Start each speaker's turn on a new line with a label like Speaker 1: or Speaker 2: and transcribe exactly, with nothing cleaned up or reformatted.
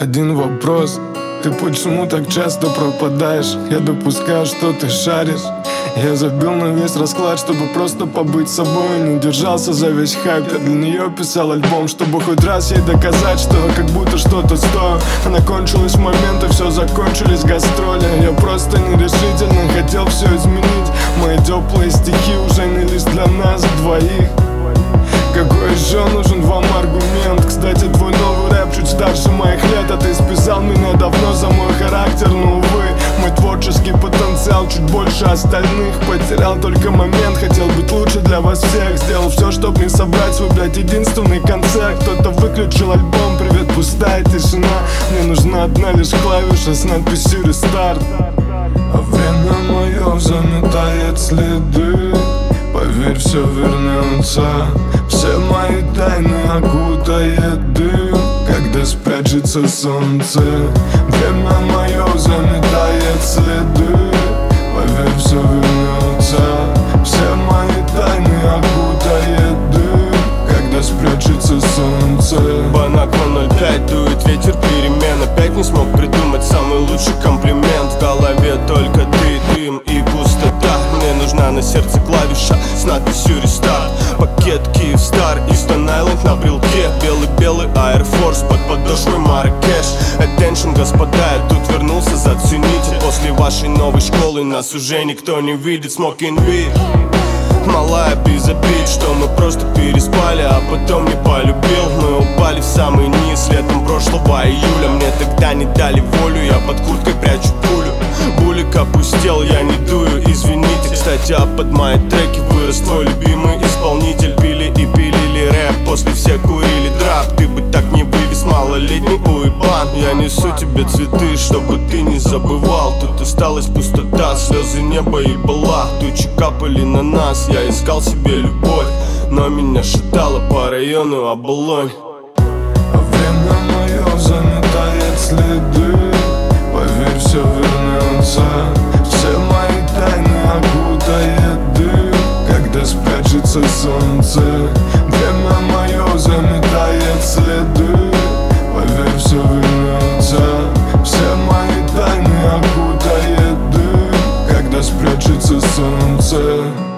Speaker 1: один вопрос: ты почему так часто пропадаешь? Я допускаю, что ты шаришь. Я забил на весь расклад, чтобы просто побыть собой. Не держался за весь хайп, я для нее писал альбом, чтобы хоть раз ей доказать, что как будто что-то стою. Она кончилась в момент, и все закончились гастроли. Я просто нерешительно хотел все изменить. Мои теплые стихи уже не лишь для нас двоих. Какой еще нужен вам аргумент? Кстати, твой новый рэп чуть старше моих лет, а ты списал меня давно за мой характер. Но, увы, мой творческий потенциал чуть больше остальных. Потерял только момент, хотел быть лучше для вас всех. Сделал все, чтобы не собрать свой, блядь, единственный концерт. Кто-то выключил альбом, привет, пустая тишина. Мне нужна одна лишь клавиша с надписью «Рестарт». А время мое заметает следы. Поверь, все вернется. Все мои тайны окутает дым, когда спрячется солнце. Время мое заметает следы. Поверь, все вернется. Все мои тайны окутает дым, когда спрячется солнце.
Speaker 2: Банаква ноль пять, дует ветер перемен. Опять не смог придумать самый лучший комплимент. В голове только ты, дым и пустота. Мне нужна на сердце клавиша с надписью «Рестарт». Пакет Киевстар и Stone Island на брелке. Белый-белый Air Force под подошвой Марракеш. Attention, господа, я тут вернулся, зацените. После вашей новой школы нас уже никто не видит. Smoking weed, малая без обид, что мы просто переспали, а потом не полюбил. Мы упали в самый низ летом прошлого июля. Мне тогда не дали волю, я под курткой прячу пулю. Булик опустел, я не дую, извините. Кстати, а под мои треки вырос твой любимый исполнитель. Пили и пилили рэп, после все курили драп. Ты бы так не вывез малолетний уебан. Я несу тебе цветы, чтобы ты не забывал. Тут осталась пустота, слезы неба и была. Тучи капали на нас, я искал себе любовь, но меня шатало по району Оболонь.
Speaker 1: А время мое заметает следы. Поверь, все вернется. Все мои тайны окутает дым, когда спрячется солнце. Время мое заметает следы. Поверь, все вернется. Все мои тайны окутает дым, когда спрячется солнце.